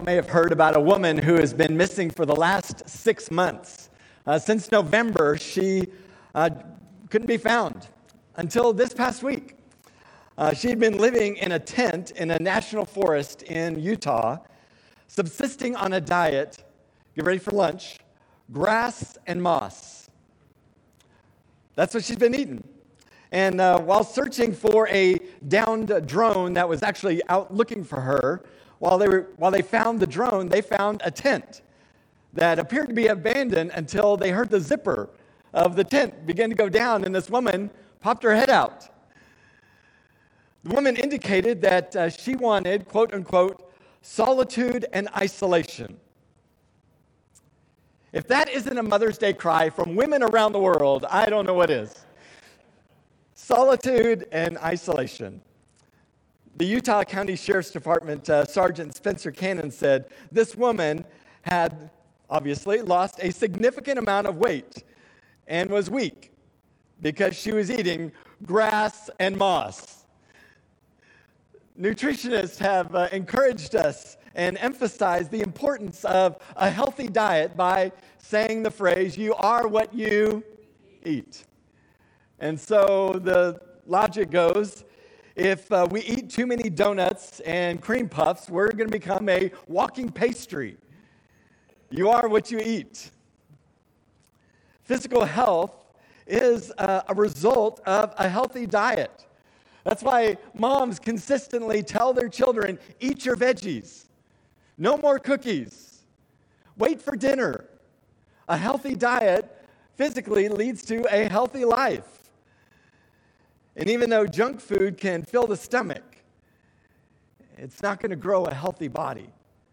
y'all may have heard about a woman who has been missing for the last 6 months. Since November, she couldn't be found until this past week. She'd been living in a tent in a national forest in Utah, subsisting on a diet, get ready for lunch, grass and moss. That's what she's been eating. And while searching for a downed drone that was actually out looking for her, while they found the drone, they found a tent that appeared to be abandoned until they heard the zipper of the tent begin to go down, and this woman popped her head out. The woman indicated that she wanted, quote unquote, solitude and isolation. If that isn't a Mother's Day cry from women around the world, I don't know what is. Solitude and isolation. The Utah County Sheriff's Department Sergeant Spencer Cannon said this woman had obviously lost a significant amount of weight and was weak because she was eating grass and moss. Nutritionists have encouraged us and emphasized the importance of a healthy diet by saying the phrase, "You are what you eat." And so the logic goes, if we eat too many donuts and cream puffs, we're going to become a walking pastry. You are what you eat. Physical health is a result of a healthy diet. That's why moms consistently tell their children, eat your veggies. No more cookies. Wait for dinner. A healthy diet physically leads to a healthy life. And even though junk food can fill the stomach, it's not going to grow a healthy body.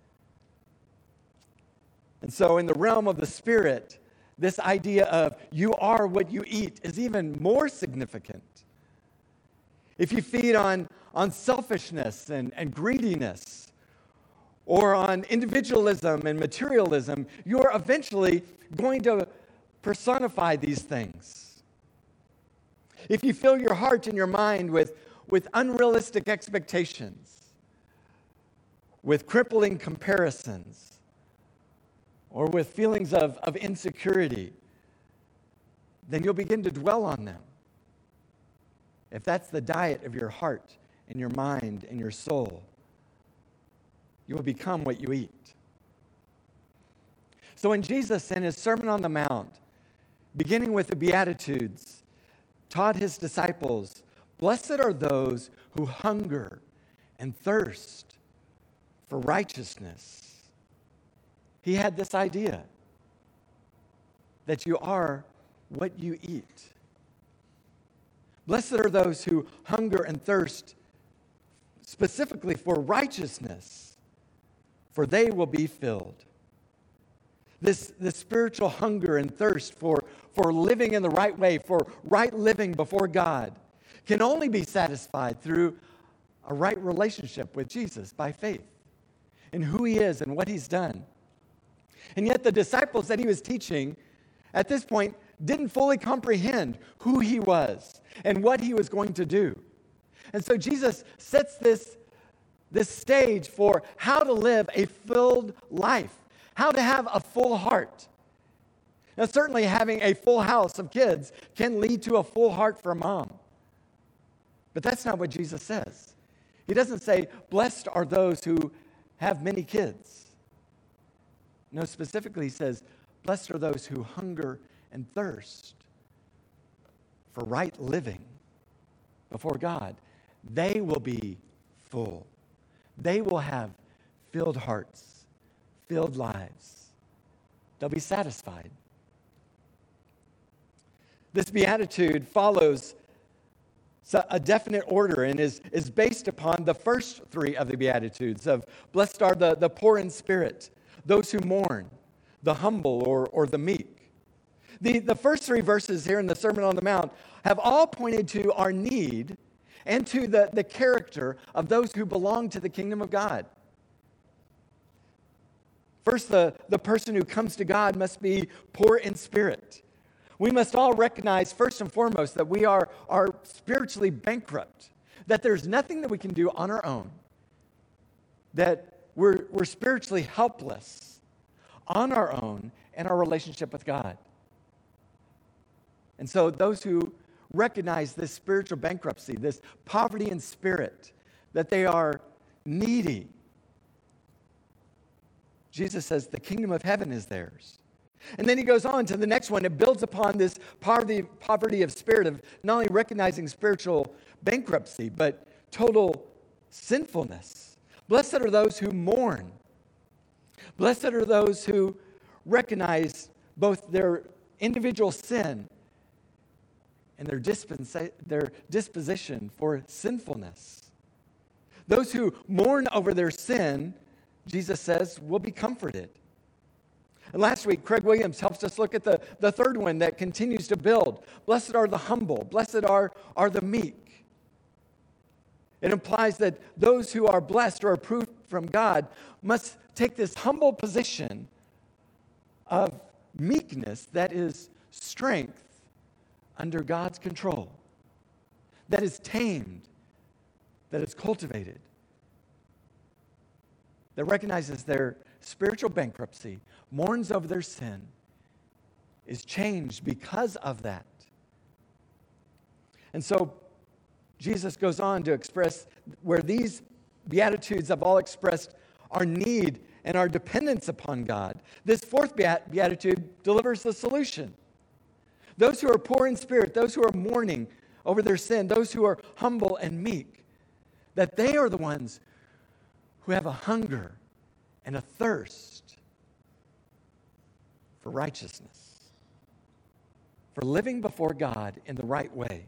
And so in the realm of the Spirit, this idea of you are what you eat is even more significant. If you feed on selfishness and greediness, or on individualism and materialism, you're eventually going to personify these things. If you fill your heart and your mind with unrealistic expectations, with crippling comparisons, or with feelings of insecurity, then you'll begin to dwell on them. If that's the diet of your heart and your mind and your soul, you will become what you eat. So when Jesus, in his Sermon on the Mount, beginning with the Beatitudes, taught his disciples, "Blessed are those who hunger and thirst for righteousness," he had this idea that you are what you eat. Blessed are those who hunger and thirst specifically for righteousness, for they will be filled. This spiritual hunger and thirst for living in the right way, for right living before God, can only be satisfied through a right relationship with Jesus by faith in who he is and what he's done. And yet the disciples that he was teaching at this point didn't fully comprehend who he was and what he was going to do. And so Jesus sets this stage for how to live a filled life, how to have a full heart. Now, certainly having a full house of kids can lead to a full heart for a mom. But that's not what Jesus says. He doesn't say, blessed are those who have many kids. No, specifically he says, blessed are those who hunger and thirst for right living before God. They will be full. They will have filled hearts, filled lives. They'll be satisfied. This beatitude follows a definite order and is based upon the first three of the Beatitudes of blessed are the poor in spirit, those who mourn, the humble or the meek. The first three verses here in the Sermon on the Mount have all pointed to our need and to the character of those who belong to the kingdom of God. First, the person who comes to God must be poor in spirit. We must all recognize, first and foremost, that we are spiritually bankrupt, that there's nothing that we can do on our own that we're spiritually helpless on our own in our relationship with God. And so those who recognize this spiritual bankruptcy, this poverty in spirit, that they are needy, Jesus says the kingdom of heaven is theirs. And then he goes on to the next one. It builds upon this poverty of spirit, of not only recognizing spiritual bankruptcy, but total sinfulness. Blessed are those who mourn. Blessed are those who recognize both their individual sin and their disposition for sinfulness. Those who mourn over their sin, Jesus says, will be comforted. And last week, Craig Williams helps us look at the third one that continues to build. Blessed are the humble. Blessed are the meek. It implies that those who are blessed or approved from God must take this humble position of meekness that is strength under God's control, that is tamed, that is cultivated, that recognizes their spiritual bankruptcy, mourns over their sin, is changed because of that. And so Jesus goes on to express where these Beatitudes have all expressed our need and our dependence upon God. This fourth Beatitude delivers the solution. Those who are poor in spirit, those who are mourning over their sin, those who are humble and meek, that they are the ones who have a hunger and a thirst for righteousness, for living before God in the right way.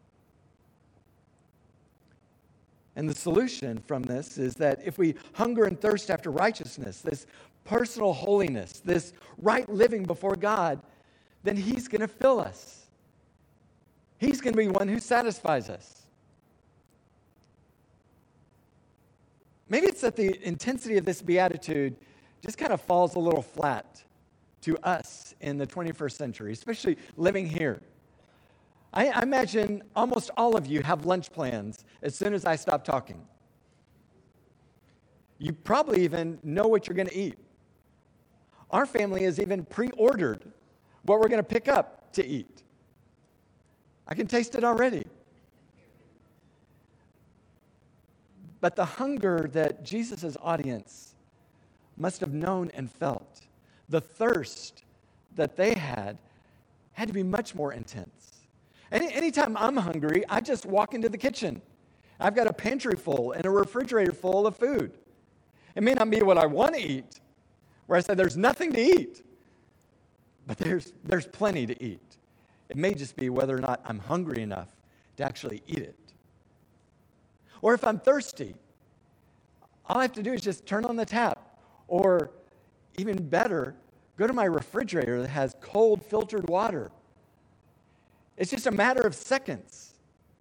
And the solution from this is that if we hunger and thirst after righteousness, this personal holiness, this right living before God, then He's going to fill us. He's going to be one who satisfies us. Maybe it's that the intensity of this beatitude just kind of falls a little flat to us in the 21st century, especially living here. I imagine almost all of you have lunch plans as soon as I stop talking. You probably even know what you're going to eat. Our family has even pre-ordered what we're going to pick up to eat. I can taste it already. But the hunger that Jesus' audience must have known and felt, the thirst that they had to be much more intense. Anytime I'm hungry, I just walk into the kitchen. I've got a pantry full and a refrigerator full of food. It may not be what I want to eat, where I say there's nothing to eat, but there's plenty to eat. It may just be whether or not I'm hungry enough to actually eat it. Or if I'm thirsty, all I have to do is just turn on the tap. Or even better, go to my refrigerator that has cold filtered water. It's just a matter of seconds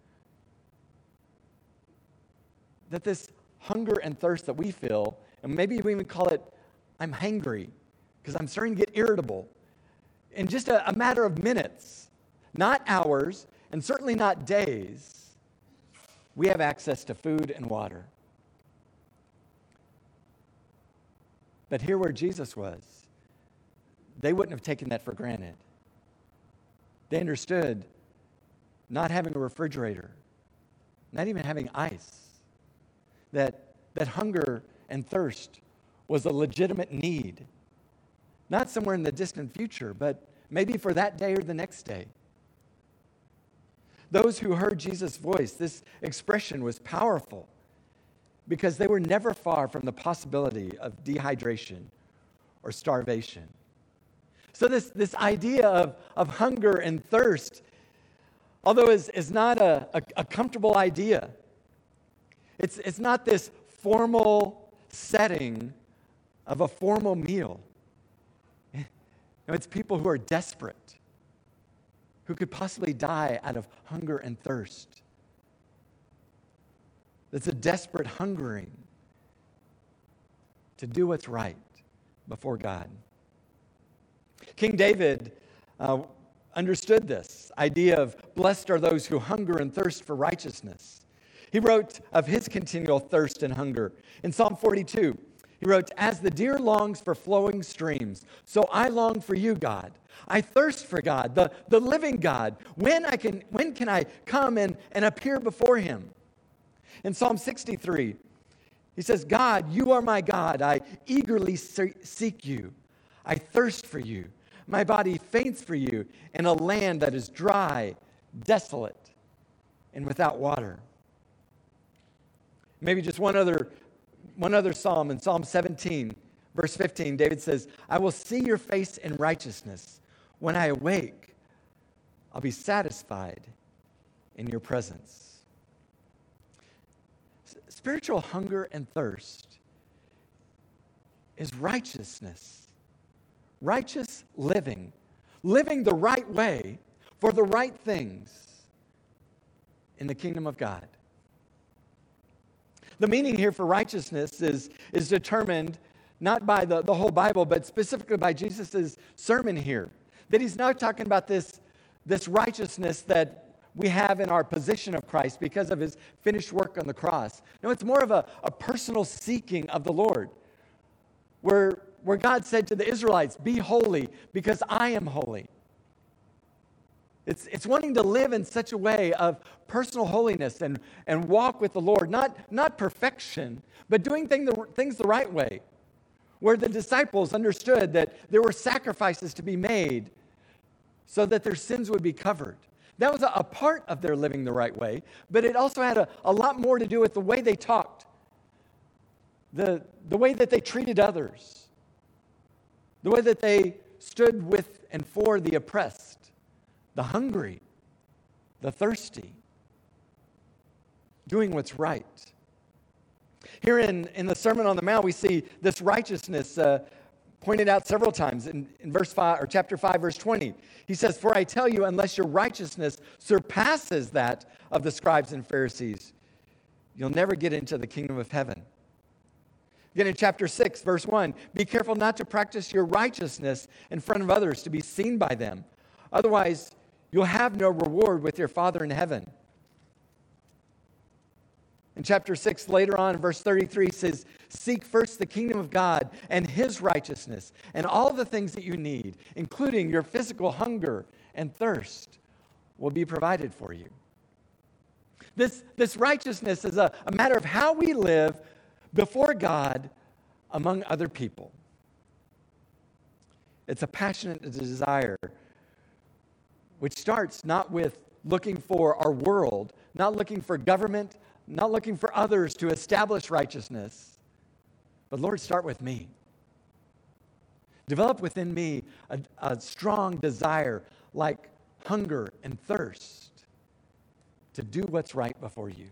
that this hunger and thirst that we feel, and maybe we even call it, I'm hangry, because I'm starting to get irritable. In just a matter of minutes, not hours, and certainly not days, we have access to food and water. But here where Jesus was, they wouldn't have taken that for granted. They understood not having a refrigerator, not even having ice, that hunger and thirst was a legitimate need. Not somewhere in the distant future, but maybe for that day or the next day. Those who heard Jesus' voice, this expression was powerful because they were never far from the possibility of dehydration or starvation. So this idea of hunger and thirst, although is not a comfortable idea, it's not this formal setting of a formal meal. It's people who are desperate, who could possibly die out of hunger and thirst. It's a desperate hungering to do what's right before God. King David understood this idea of blessed are those who hunger and thirst for righteousness. He wrote of his continual thirst and hunger. In Psalm 42, He wrote, "As the deer longs for flowing streams, so I long for you, God. I thirst for God, the living God. When can I come and appear before him?" In Psalm 63, he says, "God, you are my God. I eagerly seek you. I thirst for you. My body faints for you in a land that is dry, desolate, and without water." Maybe just one other psalm. In Psalm 17, verse 15, David says, "I will see your face in righteousness. When I awake, I'll be satisfied in your presence." Spiritual hunger and thirst is righteousness, righteous living the right way for the right things in the kingdom of God. The meaning here for righteousness is determined not by the whole Bible, but specifically by Jesus' sermon here. That he's not talking about this righteousness that we have in our position of Christ because of his finished work on the cross. No, it's more of a personal seeking of the Lord, where God said to the Israelites, "Be holy because I am holy." It's wanting to live in such a way of personal holiness and walk with the Lord, not perfection, but doing things the right way, where the disciples understood that there were sacrifices to be made so that their sins would be covered. That was a part of their living the right way, but it also had a lot more to do with the way they talked, the way that they treated others, the way that they stood with and for the oppressed, the hungry, the thirsty, doing what's right. Here in the Sermon on the Mount, we see this righteousness pointed out several times. In verse 5 or chapter 5, verse 20, he says, "For I tell you, unless your righteousness surpasses that of the scribes and Pharisees, you'll never get into the kingdom of heaven." Again, in chapter 6, verse 1, "Be careful not to practice your righteousness in front of others to be seen by them. Otherwise, you'll have no reward with your Father in heaven." In chapter 6, later on, verse 33 says, "Seek first the kingdom of God and his righteousness, and all the things that you need, including your physical hunger and thirst, will be provided for you." This righteousness is a matter of how we live before God among other people. It's a passionate desire which starts not with looking for our world, not looking for government, not looking for others to establish righteousness, but Lord, start with me. Develop within me a strong desire like hunger and thirst to do what's right before you.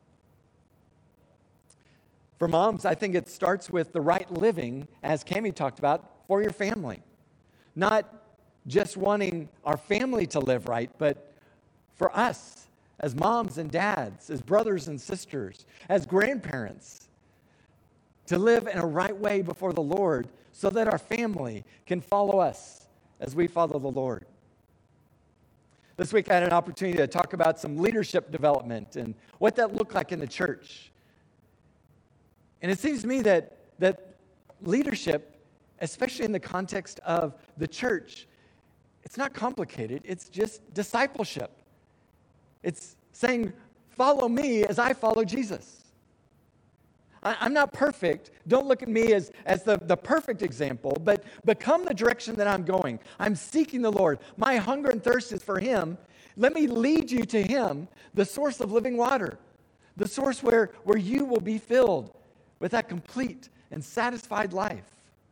For moms, I think it starts with the right living, as Cammie talked about, for your family. Not just wanting our family to live right, but for us as moms and dads, as brothers and sisters, as grandparents, to live in a right way before the Lord so that our family can follow us as we follow the Lord. This week I had an opportunity to talk about some leadership development and what that looked like in the church. And it seems to me that leadership, especially in the context of the church, it's not complicated. It's just discipleship. It's saying, follow me as I follow Jesus. I'm not perfect. Don't look at me as the perfect example, but become the direction that I'm going. I'm seeking the Lord. My hunger and thirst is for him. Let me lead you to him, the source of living water, the source where you will be filled with that complete and satisfied life.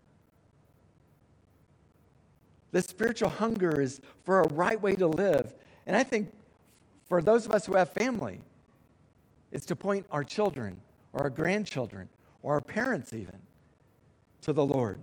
This spiritual hunger is for a right way to live. And I think for those of us who have family, it's to point our children or our grandchildren or our parents even to the Lord.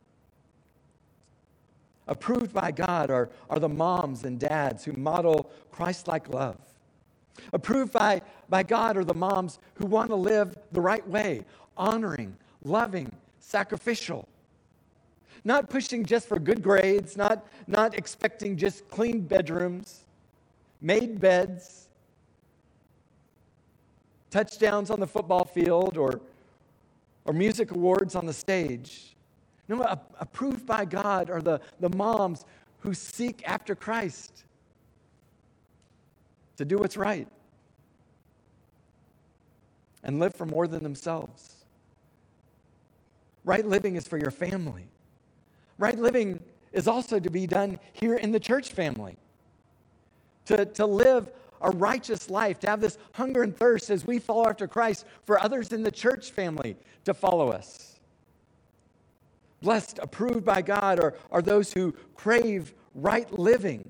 Approved by God are the moms and dads who model Christ-like love. Approved by God are the moms who want to live the right way, honoring, loving, sacrificial. Not pushing just for good grades, not expecting just clean bedrooms, made beds, touchdowns on the football field, or or music awards on the stage. No, approved by God are the moms who seek after Christ to do what's right and live for more than themselves. Right living is for your family. Right living is also to be done here in the church family. To live a righteous life, to have this hunger and thirst as we follow after Christ for others in the church family to follow us. Blessed, approved by God are those who crave right living.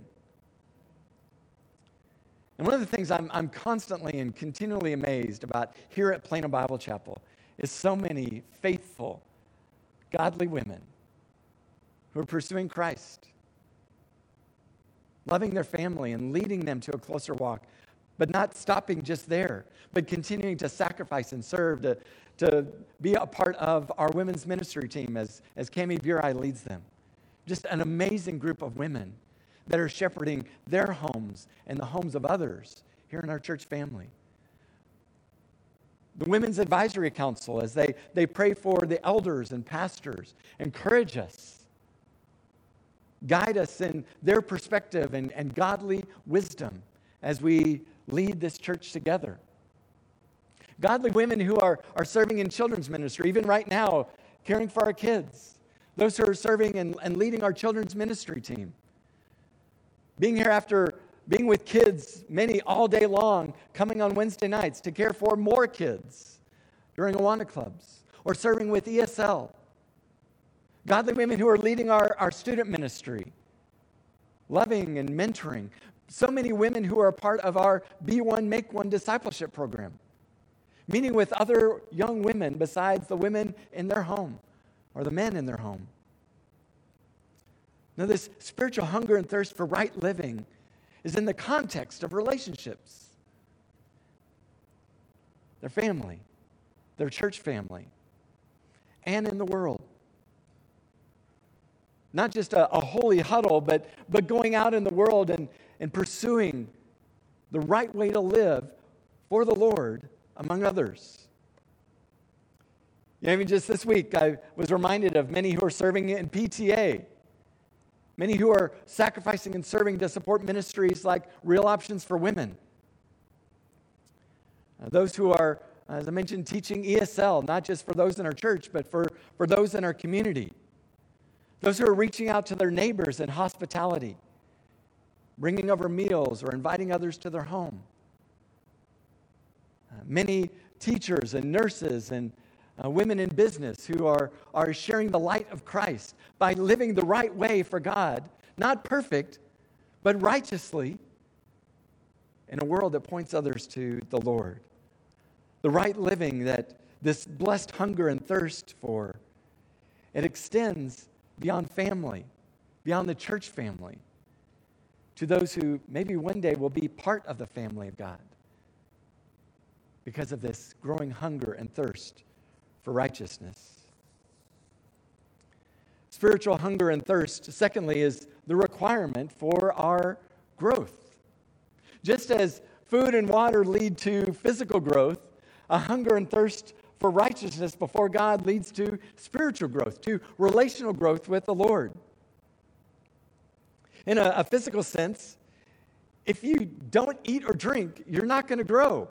And one of the things I'm constantly and continually amazed about here at Plano Bible Chapel is so many faithful, godly women who are pursuing Christ, loving their family and leading them to a closer walk, but not stopping just there, but continuing to sacrifice and serve, to be a part of our women's ministry team as Cami Burai leads them. Just an amazing group of women that are shepherding their homes and the homes of others here in our church family. The Women's Advisory Council, as they pray for the elders and pastors, encourage us, guide us in their perspective and godly wisdom as we lead this church together. Godly women who are serving in children's ministry, even right now, caring for our kids. Those who are serving and leading our children's ministry team. Being here after being with kids, many all day long, coming on Wednesday nights to care for more kids during Awana clubs, or serving with ESL. Godly women who are leading our student ministry, loving and mentoring. So many women who are a part of our Be One, Make One discipleship program, meeting with other young women besides the women in their home or the men in their home. Now, this spiritual hunger and thirst for right living is in the context of relationships. Their family, their church family, and in the world. Not just a holy huddle, but going out in the world and pursuing the right way to live for the Lord among others. You know, even just this week, I was reminded of many who are serving in PTA. Many who are sacrificing and serving to support ministries like Real Options for Women. Those who are, as I mentioned, teaching ESL, not just for those in our church, but for those in our community. Those who are reaching out to their neighbors in hospitality, bringing over meals or inviting others to their home. Many teachers and nurses and women in business who are sharing the light of Christ by living the right way for God, not perfect, but righteously in a world that points others to the Lord. The right living that this blessed hunger and thirst for, it extends beyond family, beyond the church family, to those who maybe one day will be part of the family of God because of this growing hunger and thirst for righteousness. Spiritual hunger and thirst, secondly, is the requirement for our growth. Just as food and water lead to physical growth, a hunger and thirst for righteousness before God leads to spiritual growth, to relational growth with the Lord. In a physical sense, if you don't eat or drink, you're not going to grow.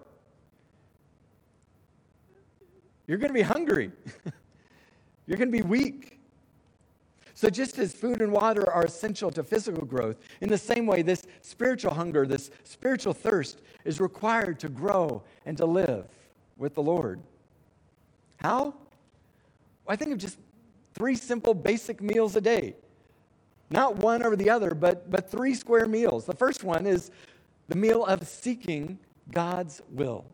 You're going to be hungry. You're going to be weak. So just as food and water are essential to physical growth, in the same way, this spiritual hunger, this spiritual thirst is required to grow and to live with the Lord. How? Well, I think of just 3 simple basic meals a day. Not one over the other, but 3 square meals. The first one is the meal of seeking God's will.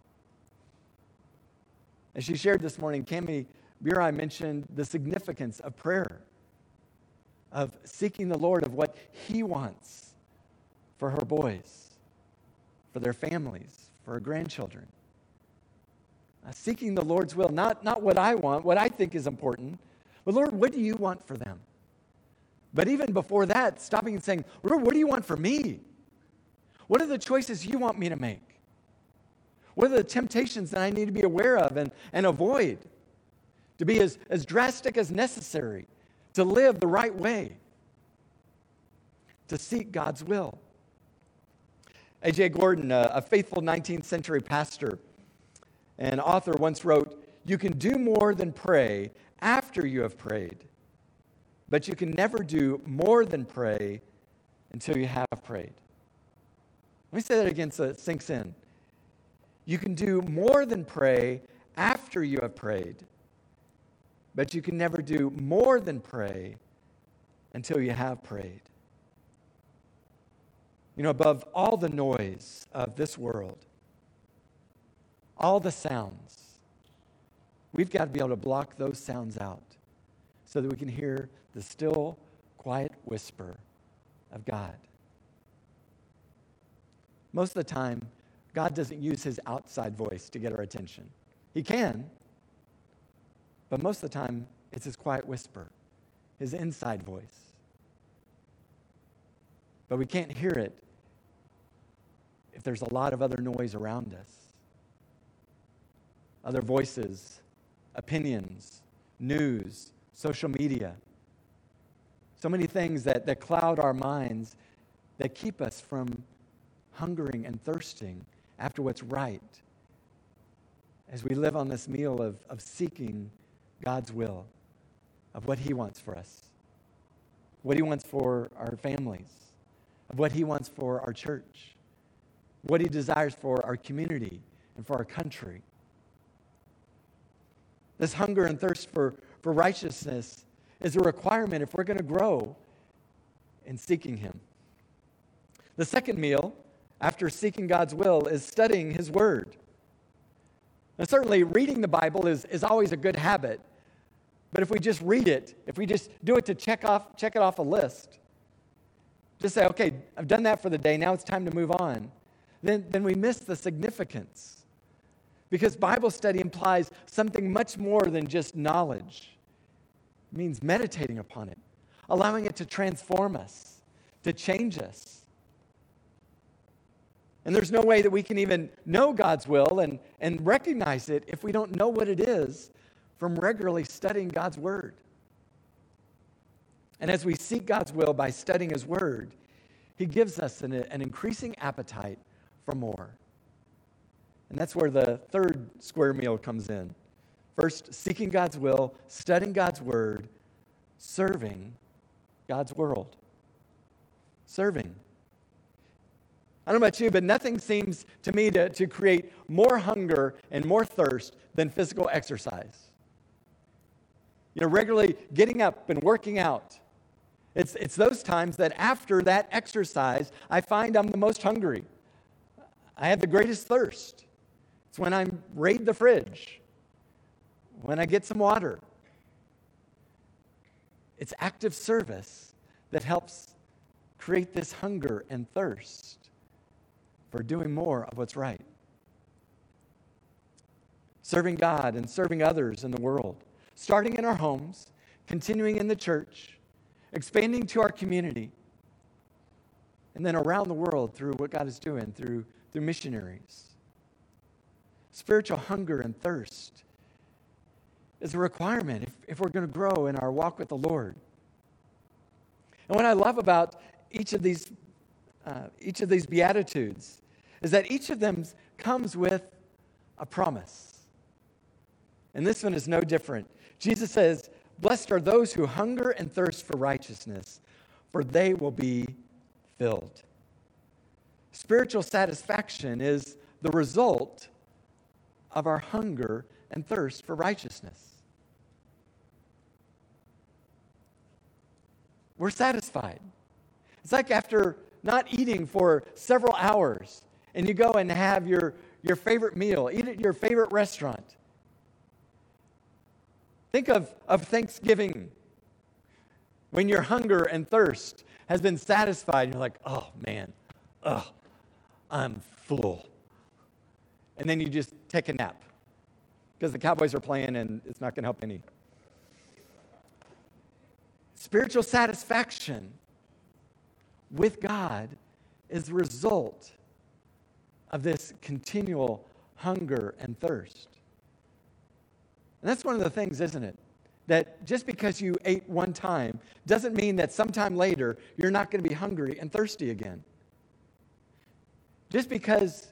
As she shared this morning, Cami Burai mentioned the significance of prayer, of seeking the Lord, of what He wants for her boys, for their families, for her grandchildren. Seeking the Lord's will, not what I want, what I think is important, but Lord, what do you want for them? But even before that, stopping and saying, Lord, what do you want for me? What are the choices you want me to make? What are the temptations that I need to be aware of and avoid? to be as drastic as necessary, to live the right way, to seek God's will. A.J. Gordon, a faithful 19th century pastor and author, once wrote, "You can do more than pray after you have prayed, but you can never do more than pray until you have prayed." Let me say that again so it sinks in. You can do more than pray after you have prayed, but you can never do more than pray until you have prayed. You know, above all the noise of this world, all the sounds, we've got to be able to block those sounds out so that we can hear the still, quiet whisper of God. Most of the time, God doesn't use his outside voice to get our attention. He can, but most of the time, it's his quiet whisper, his inside voice. But we can't hear it if there's a lot of other noise around us. Other voices, opinions, news, social media. So many things that cloud our minds, that keep us from hungering and thirsting after what's right as we live on this meal of seeking God's will, of what he wants for us, what he wants for our families, of what he wants for our church, what he desires for our community and for our country. This hunger and thirst for righteousness is a requirement if we're going to grow in seeking him. The second meal, after seeking God's will, is studying his word. Now, certainly, reading the Bible is always a good habit, but if we just read it, if we just do it to check it off a list, just say, okay, I've done that for the day, now it's time to move on, then we miss the significance. Because Bible study implies something much more than just knowledge. It means meditating upon it, allowing it to transform us, to change us. And there's no way that we can even know God's will and recognize it if we don't know what it is from regularly studying God's word. And as we seek God's will by studying his word, he gives us an increasing appetite for more. And that's where the third square meal comes in. First, seeking God's will, studying God's word, serving God's world. Serving. I don't know about you, but nothing seems to me to create more hunger and more thirst than physical exercise. You know, regularly getting up and working out. It's those times that after that exercise, I find I'm the most hungry. I have the greatest thirst. It's when I raid the fridge, when I get some water. It's active service that helps create this hunger and thirst for doing more of what's right. Serving God and serving others in the world, starting in our homes, continuing in the church, expanding to our community, and then around the world through what God is doing through missionaries. Spiritual hunger and thirst is a requirement if we're going to grow in our walk with the Lord. And what I love about each of these Beatitudes is that each of them comes with a promise. And this one is no different. Jesus says, "Blessed are those who hunger and thirst for righteousness, for they will be filled." Spiritual satisfaction is the result of our hunger and thirst for righteousness. We're satisfied. It's like after not eating for several hours, and you go and have your favorite meal, eat at your favorite restaurant. Think of Thanksgiving, when your hunger and thirst has been satisfied, and you're like, oh man, I'm full. And then you just take a nap, because the Cowboys are playing and it's not going to help any. Spiritual satisfaction with God is the result of this continual hunger and thirst. And that's one of the things, isn't it? That just because you ate one time doesn't mean that sometime later you're not going to be hungry and thirsty again. Just because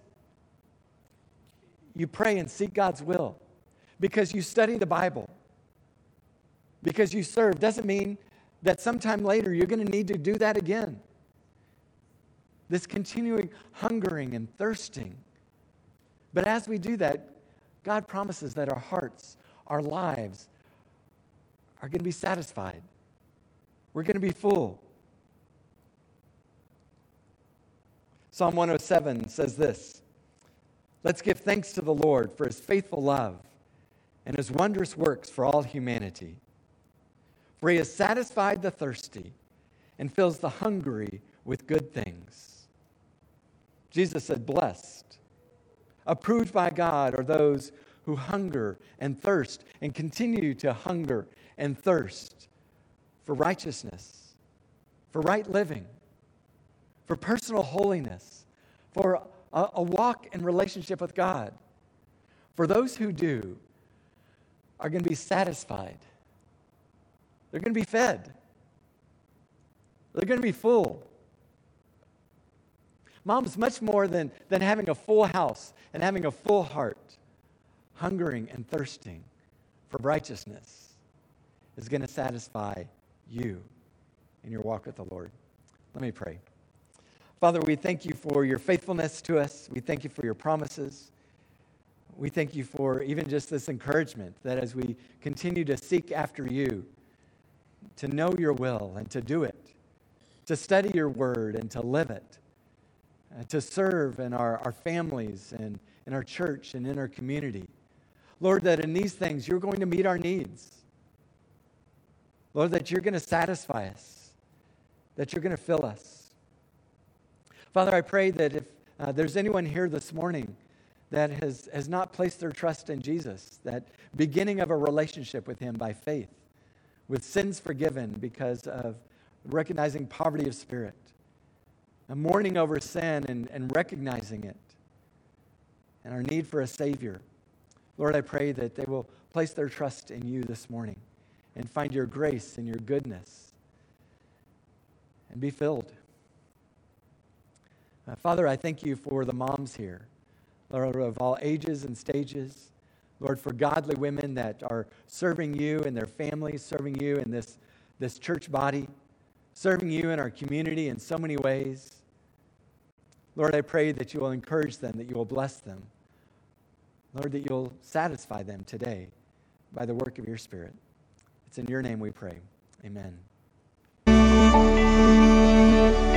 you pray and seek God's will, because you study the Bible, because you serve, doesn't mean that sometime later you're going to need to do that again. This continuing hungering and thirsting. But as we do that, God promises that our hearts, our lives, are going to be satisfied. We're going to be full. Psalm 107 says this: "Let's give thanks to the Lord for his faithful love and his wondrous works for all humanity. For he has satisfied the thirsty and fills the hungry with good things." Jesus said, "Blessed, approved by God are those who hunger and thirst and continue to hunger and thirst for righteousness, for right living, for personal holiness, for a walk in relationship with God. For those who do are going to be satisfied. They're going to be fed. They're going to be full. Mom's much more than having a full house and having a full heart. Hungering and thirsting for righteousness is going to satisfy you in your walk with the Lord. Let me pray. Father, we thank you for your faithfulness to us. We thank you for your promises. We thank you for even just this encouragement that as we continue to seek after you, to know your will and to do it, to study your word and to live it, to serve in our families and in our church and in our community. Lord, that in these things you're going to meet our needs. Lord, that you're going to satisfy us, that you're going to fill us. Father, I pray that if there's anyone here this morning that has not placed their trust in Jesus, that beginning of a relationship with him by faith, with sins forgiven because of recognizing poverty of spirit, and mourning over sin and recognizing it, and our need for a Savior. Lord, I pray that they will place their trust in you this morning and find your grace and your goodness and be filled. Father, I thank you for the moms here, Lord, of all ages and stages. Lord, for godly women that are serving you and their families, serving you in this church body, serving you in our community in so many ways. Lord, I pray that you will encourage them, that you will bless them. Lord, that you'll satisfy them today by the work of your Spirit. It's in your name we pray. Amen.